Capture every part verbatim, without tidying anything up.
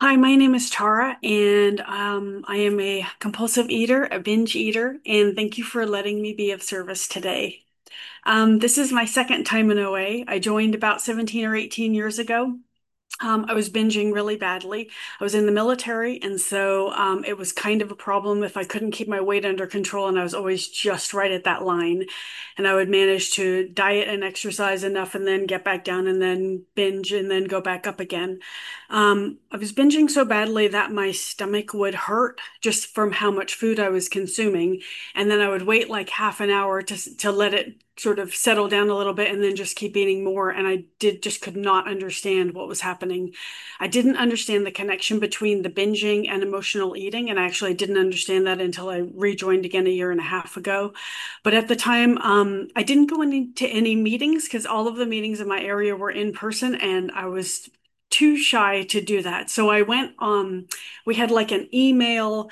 Hi, my name is Tara, and um, I am a compulsive eater, a binge eater, and thank you for letting me be of service today. Um, this is my second time in O A. I joined about seventeen or eighteen years ago. Um, I was binging really badly. I was in the military, and so um, it was kind of a problem if I couldn't keep my weight under control, and I was always just right at that line. And I would manage to diet and exercise enough, and then get back down, and then binge, and then go back up again. Um, I was binging so badly that my stomach would hurt just from how much food I was consuming, and then I would wait like half an hour to to let it sort of settle down a little bit and then just keep eating more. And I did just could not understand what was happening. I didn't understand the connection between the binging and emotional eating. And I actually didn't understand that until I rejoined again a year and a half ago. But at the time, um, I didn't go into any meetings because all of the meetings in my area were in person and I was too shy to do that. So I went, um, we had like an email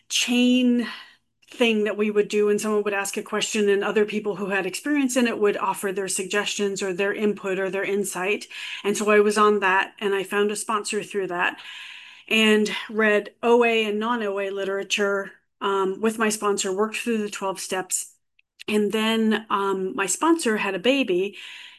chain thing that we would do, and someone would ask a question and other people who had experience in it would offer their suggestions or their input or their insight. And so I was on that and I found a sponsor through that and read O A and non-O A literature um, with my sponsor, worked through the twelve steps. And then um, my sponsor had a baby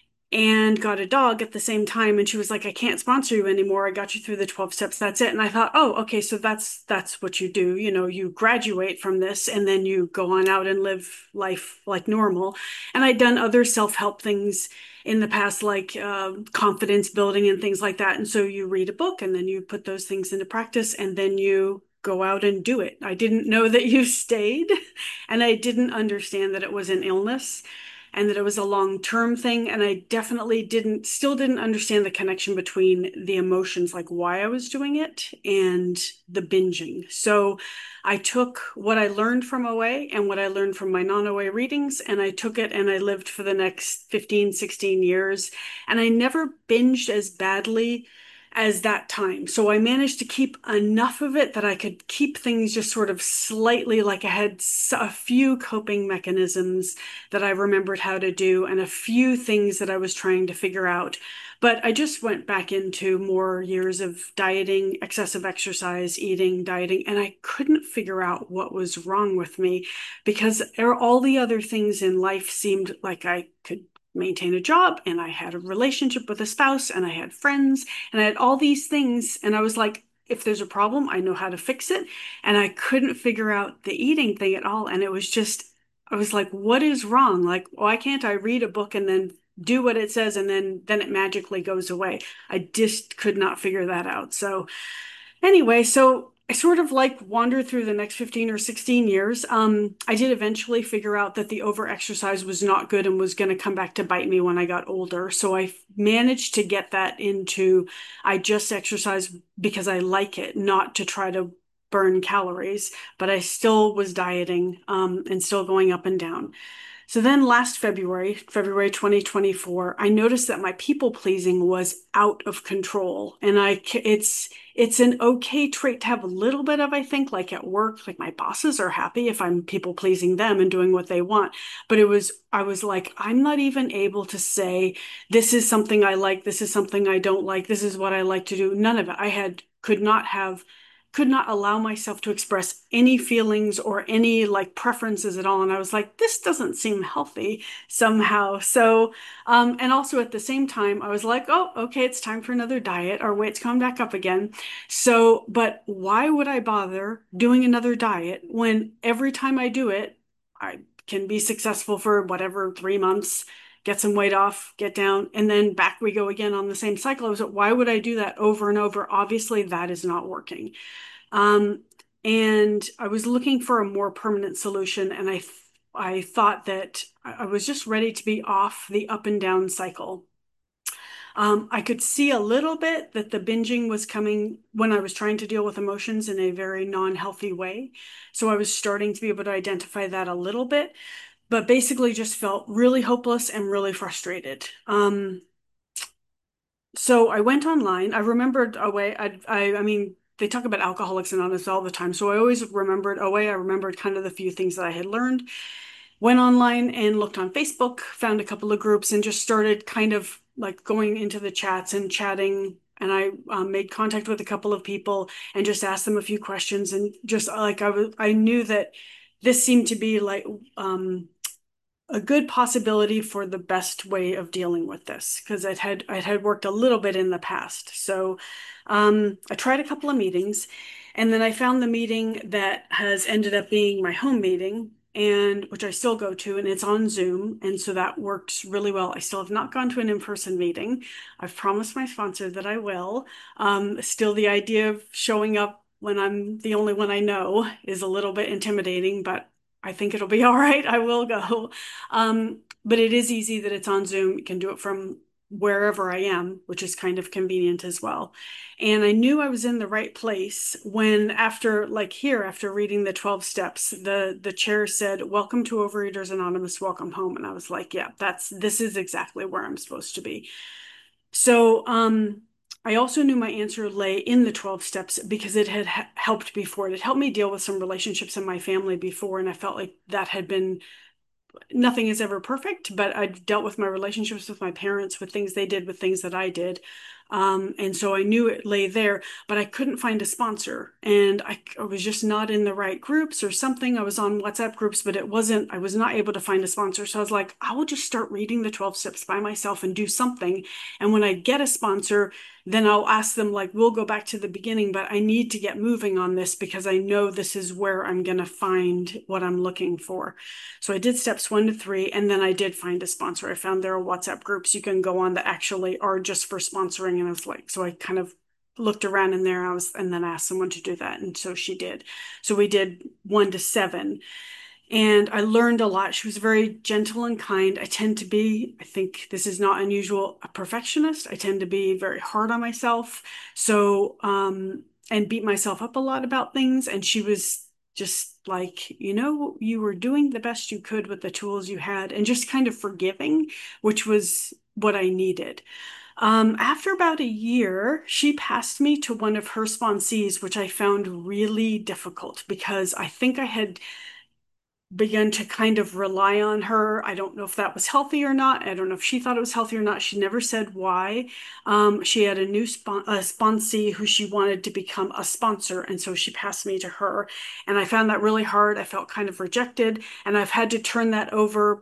and got a dog at the same time, and she was like, I can't sponsor you anymore. I got you through the twelve steps. That's it. And I thought, oh, okay, so that's that's what you do. You know, you graduate from this and then you go on out and live life like normal. And I'd done other self-help things in the past, like uh, confidence building and things like that. And so you read a book and then you put those things into practice and then you go out and do it. I didn't know that you stayed, and I didn't understand that it was an illness and that it was a long-term thing. And I definitely didn't, still didn't understand the connection between the emotions, like why I was doing it, and the binging. So I took what I learned from O A and what I learned from my non-O A readings, and I took it and I lived for the next fifteen, sixteen years. And I never binged as badly as that time. So I managed to keep enough of it that I could keep things just sort of slightly, like I had a few coping mechanisms that I remembered how to do and a few things that I was trying to figure out. But I just went back into more years of dieting, excessive exercise, eating, dieting, and I couldn't figure out what was wrong with me because all the other things in life seemed like I could maintain a job and I had a relationship with a spouse and I had friends and I had all these things. And I was like, if there's a problem, I know how to fix it. And I couldn't figure out the eating thing at all. And it was just, I was like, what is wrong? Like, why can't I read a book and then do what it says and then then it magically goes away? I just could not figure that out. So anyway, so I sort of like wandered through the next fifteen or sixteen years. Um, I did eventually figure out that the overexercise was not good and was going to come back to bite me when I got older. So I managed to get that into I just exercise because I like it, not to try to burn calories, but I still was dieting, um, and still going up and down. So then last February, February twenty twenty-four, I noticed that my people pleasing was out of control. And I, it's, it's an okay trait to have a little bit of, I think, like at work, like my bosses are happy if I'm people pleasing them and doing what they want. But it was, I was like, I'm not even able to say, this is something I like, this is something I don't like, this is what I like to do. None of it. I had, could not have could not allow myself to express any feelings or any like preferences at all. And I was like, this doesn't seem healthy somehow. So, um, and also at the same time, I was like, oh, okay, it's time for another diet. Our weight's coming back up again. So, but why would I bother doing another diet when every time I do it, I can be successful for whatever, three months, get some weight off, get down, and then back we go again on the same cycle. I was like, why would I do that over and over? Obviously, that is not working. Um, and I was looking for a more permanent solution, and I th I thought that I was just ready to be off the up and down cycle. Um, I could see a little bit that the binging was coming when I was trying to deal with emotions in a very non-healthy way. So I was starting to be able to identify that a little bit, but basically just felt really hopeless and really frustrated. Um, so I went online. I remembered a way. I, I, I mean, they talk about Alcoholics Anonymous all the time, so I always remembered a way. I remembered kind of the few things that I had learned. Went online and looked on Facebook, found a couple of groups, and just started kind of like going into the chats and chatting. and I um, made contact with a couple of people and just asked them a few questions. And just like I was, I knew that this seemed to be like um, a good possibility for the best way of dealing with this because it had it had worked a little bit in the past. So um, I tried a couple of meetings, and then I found the meeting that has ended up being my home meeting, and which I still go to, and it's on Zoom, and so that works really well. I still have not gone to an in-person meeting. I've promised my sponsor that I will. Um, still, the idea of showing up when I'm the only one I know is a little bit intimidating, but I think it'll be all right. I will go. Um, but it is easy that it's on Zoom. You can do it from wherever I am, which is kind of convenient as well. And I knew I was in the right place when after like here, after reading the twelve steps, the the chair said, "Welcome to Overeaters Anonymous, welcome home." And I was like, yeah, that's this is exactly where I'm supposed to be. So, um, I also knew my answer lay in the twelve steps because it had ha- helped before. It had helped me deal with some relationships in my family before, and I felt like that had been nothing is ever perfect, but I dealt with my relationships with my parents, with things they did, with things that I did. Um, and so I knew it lay there, but I couldn't find a sponsor. And I, I was just not in the right groups or something. I was on WhatsApp groups, but it wasn't, I was not able to find a sponsor. So I was like, I will just start reading the twelve steps by myself and do something. And when I get a sponsor, then I'll ask them, like, we'll go back to the beginning, but I need to get moving on this because I know this is where I'm going to find what I'm looking for. So I did steps one to three, and then I did find a sponsor. I found there are WhatsApp groups you can go on that actually are just for sponsoring. And I was like, so I kind of looked around in there. I was, and then asked someone to do that. And so she did. So we did one to seven. And I learned a lot. She was very gentle and kind. I tend to be, I think this is not unusual, a perfectionist. I tend to be very hard on myself. So, um, and beat myself up a lot about things. And she was just like, you know, you were doing the best you could with the tools you had and just kind of forgiving, which was what I needed. Um, after about a year, she passed me to one of her sponsees, which I found really difficult because I think I had began to kind of rely on her. I don't know if that was healthy or not. I don't know if she thought it was healthy or not. She never said why. Um, she had a new spon a sponsee who she wanted to become a sponsor, and so she passed me to her. And I found that really hard. I felt kind of rejected, and I've had to turn that over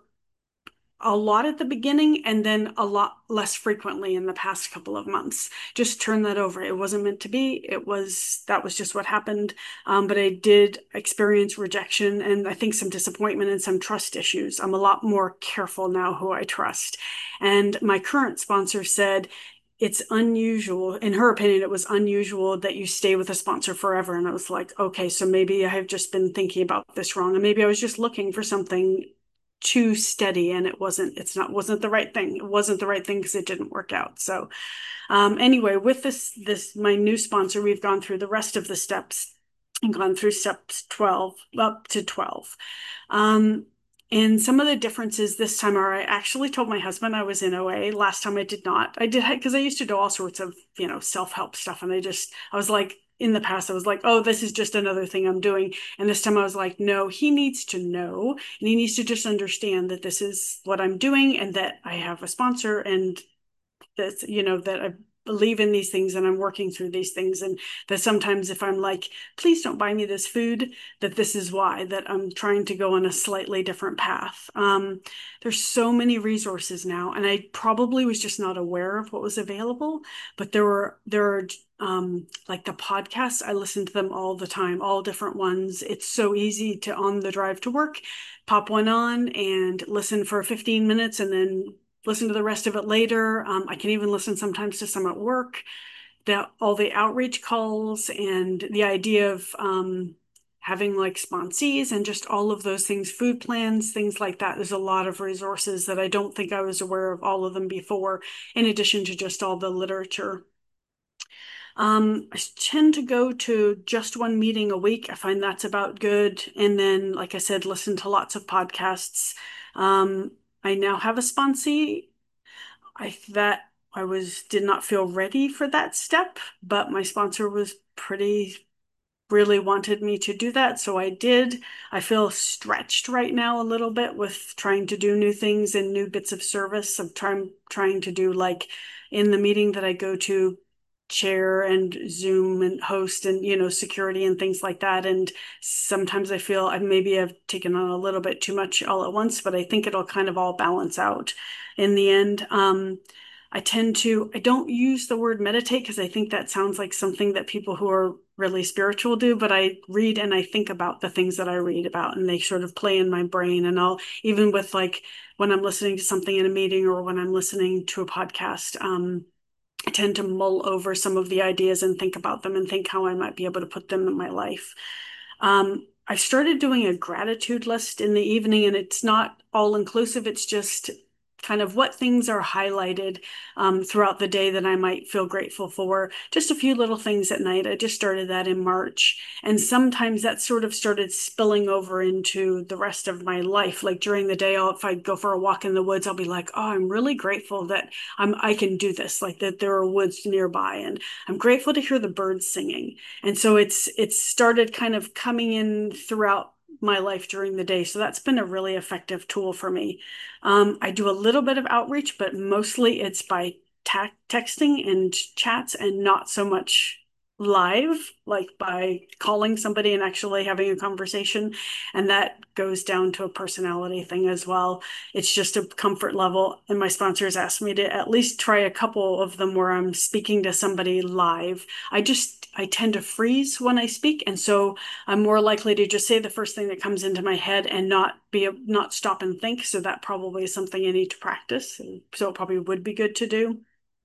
a lot at the beginning and then a lot less frequently in the past couple of months. Just turn that over. It wasn't meant to be. It was, that was just what happened. Um, but I did experience rejection and I think some disappointment and some trust issues. I'm a lot more careful now who I trust. And my current sponsor said, it's unusual, in her opinion, it was unusual that you stay with a sponsor forever. And I was like, okay, so maybe I have just been thinking about this wrong. And maybe I was just looking for something too steady and it wasn't it's not wasn't the right thing. It wasn't the right thing because it didn't work out. So um anyway, with this this my new sponsor, we've gone through the rest of the steps and gone through steps twelve up to twelve. Um and some of the differences this time are I actually told my husband I was in O A. Last time I did not. I did because I used to do all sorts of, you know, self-help stuff. And I just, I was like, in the past, I was like, oh, this is just another thing I'm doing. And this time I was like, no, he needs to know and he needs to just understand that this is what I'm doing and that I have a sponsor and that, you know, that I believe in these things and I'm working through these things. And that sometimes if I'm like, please don't buy me this food, that this is why, that I'm trying to go on a slightly different path. Um, there's so many resources now, and I probably was just not aware of what was available, but there were, there are, um, like the podcasts, I listen to them all the time, all different ones. It's so easy to, on the drive to work, pop one on and listen for fifteen minutes and then listen to the rest of it later. Um, I can even listen sometimes to some at work. That all the outreach calls and the idea of um, having like sponsees and just all of those things, food plans, things like that. There's a lot of resources that I don't think I was aware of all of them before, in addition to just all the literature. Um, I tend to go to just one meeting a week. I find that's about good. And then, like I said, listen to lots of podcasts. Um, I now have a sponsee. I that I was did not feel ready for that step, but my sponsor was pretty really wanted me to do that, so I did. I feel stretched right now a little bit with trying to do new things and new bits of service. I'm trying trying to do like in the meeting that I go to chair and Zoom and host and, you know, security and things like that. And sometimes I feel I maybe I've taken on a little bit too much all at once, but I think it'll kind of all balance out in the end. Um, I tend to, I don't use the word meditate because I think that sounds like something that people who are really spiritual do, but I read and I think about the things that I read about and they sort of play in my brain. And I'll, even with like when I'm listening to something in a meeting or when I'm listening to a podcast, um, I tend to mull over some of the ideas and think about them and think how I might be able to put them in my life. Um, I started doing a gratitude list in the evening, and it's not all inclusive. It's just kind of what things are highlighted um, throughout the day that I might feel grateful for. Just a few little things at night. I just started that in March. And sometimes that sort of started spilling over into the rest of my life. Like during the day, I'll, if I go for a walk in the woods, I'll be like, oh, I'm really grateful that I'm, I can do this, like that there are woods nearby. And I'm grateful to hear the birds singing. And so it's it's started kind of coming in throughout my life during the day. So that's been a really effective tool for me. Um, I do a little bit of outreach, but mostly it's by ta texting and chats and not so much live, like by calling somebody and actually having a conversation. And that goes down to a personality thing as well. It's just a comfort level. And my sponsors asked me to at least try a couple of them where I'm speaking to somebody live. I just, I tend to freeze when I speak. And so I'm more likely to just say the first thing that comes into my head and not be, not stop and think. So that probably is something I need to practice. So it probably would be good to do.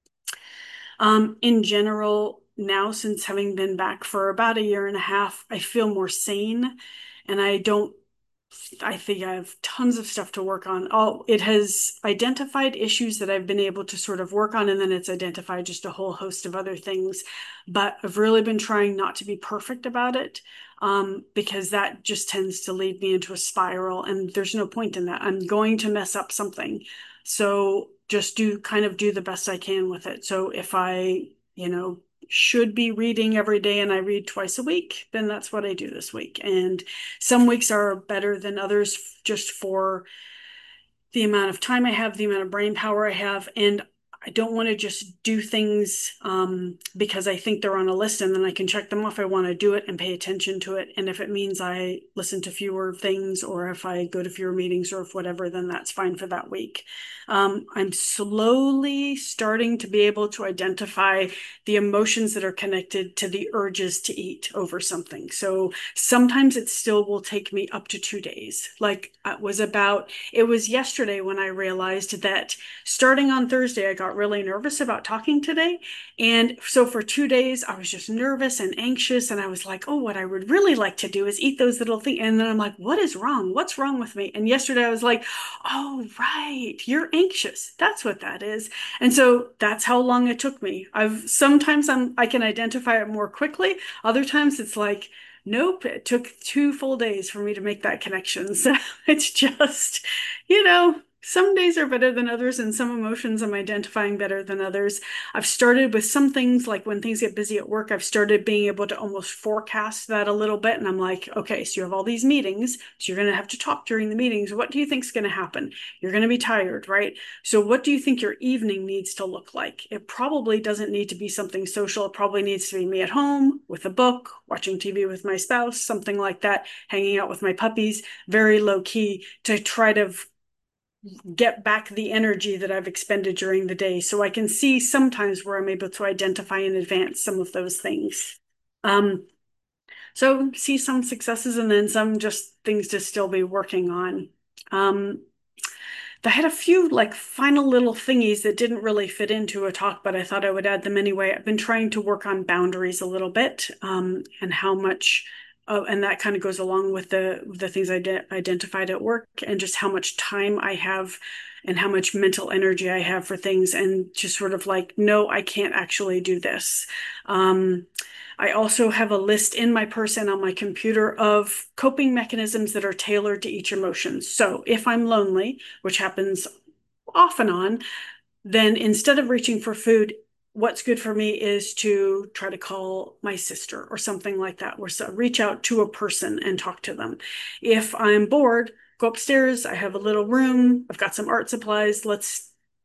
Um, in general, now since having been back for about a year and a half, I feel more sane and I don't I think I have tons of stuff to work on. Oh, it has identified issues that I've been able to sort of work on, and then it's identified just a whole host of other things. But I've really been trying not to be perfect about it, um, because that just tends to lead me into a spiral, and there's no point in that. I'm going to mess up something. So just do kind of do the best I can with it. So if I, you know, should be reading every day and I read twice a week, then that's what I do this week. And some weeks are better than others just for the amount of time I have, the amount of brain power I have, and I don't want to just do things um, because I think they're on a list and then I can check them off. I want to do it and pay attention to it. And if it means I listen to fewer things or if I go to fewer meetings or if whatever, then that's fine for that week. Um, I'm slowly starting to be able to identify the emotions that are connected to the urges to eat over something. So sometimes it still will take me up to two days. Like it was about, it was yesterday when I realized that starting on Thursday, I got really nervous about talking today. And so for two days, I was just nervous and anxious. And I was like, oh, what I would really like to do is eat those little things. And then I'm like, what is wrong? What's wrong with me? And yesterday I was like, oh, right, you're anxious. That's what that is. And so that's how long it took me. I've sometimes I'm I can identify it more quickly. Other times it's like, nope, it took two full days for me to make that connection. So it's just, you know, some days are better than others, and some emotions I'm identifying better than others. I've started with some things, like when things get busy at work, I've started being able to almost forecast that a little bit. And I'm like, okay, so you have all these meetings, so you're going to have to talk during the meetings. What do you think is going to happen? You're going to be tired, right? So what do you think your evening needs to look like? It probably doesn't need to be something social. It probably needs to be me at home with a book, watching T V with my spouse, something like that, hanging out with my puppies, very low key to try to get back the energy that I've expended during the day. So I can see sometimes where I'm able to identify in advance some of those things. Um, so see some successes and then some just things to still be working on. Um, I had a few like final little thingies that didn't really fit into a talk, but I thought I would add them anyway. I've been trying to work on boundaries a little bit, um, and how much, oh, and that kind of goes along with the the things I identified at work and just how much time I have and how much mental energy I have for things, and just sort of like, no, I can't actually do this. Um, I also have a list in my purse and on my computer of coping mechanisms that are tailored to each emotion. So if I'm lonely, which happens off and on, then instead of reaching for food, what's good for me is to try to call my sister or something like that, or so reach out to a person and talk to them. If I'm bored, go upstairs. I have a little room. I've got some art supplies. Let's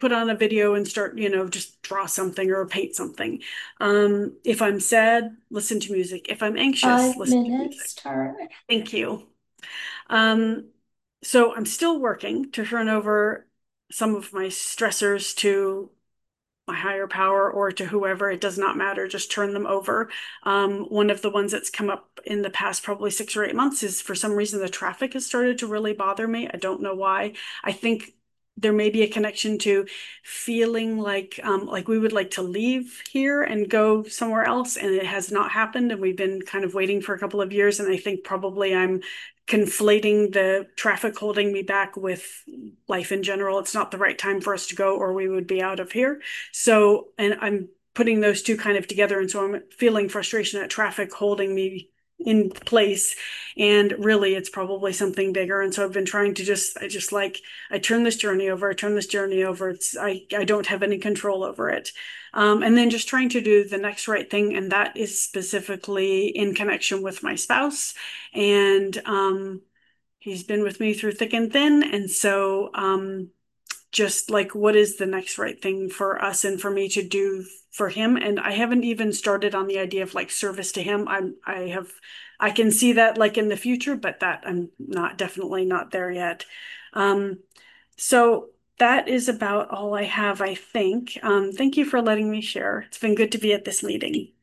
put on a video and start, you know, just draw something or paint something. Um, if I'm sad, listen to music. If I'm anxious, Five listen to minutes, music. Tara. Thank you. Um, so I'm still working to turn over some of my stressors to my higher power or to whoever, it does not matter, just turn them over. Um, one of the ones that's come up in the past probably six or eight months is for some reason the traffic has started to really bother me. I don't know why. I think there may be a connection to feeling like um, like we would like to leave here and go somewhere else, and it has not happened, and we've been kind of waiting for a couple of years, and I think probably I'm conflating the traffic holding me back with life in general. It's not the right time for us to go, or we would be out of here. So, and I'm putting those two kind of together. And so I'm feeling frustration at traffic holding me in place. And really, it's probably something bigger. And so I've been trying to just, I just like, I turn this journey over, I turn this journey over. It's, I, I don't have any control over it. Um, and then just trying to do the next right thing. And that is specifically in connection with my spouse. And, um, he's been with me through thick and thin. And so, um, just like what is the next right thing for us and for me to do for him. And I haven't even started on the idea of like service to him. I'm I have I can see that like in the future, but that I'm not definitely not there yet. Um, so that is about all I have, I think. Um, thank you for letting me share. It's been good to be at this meeting.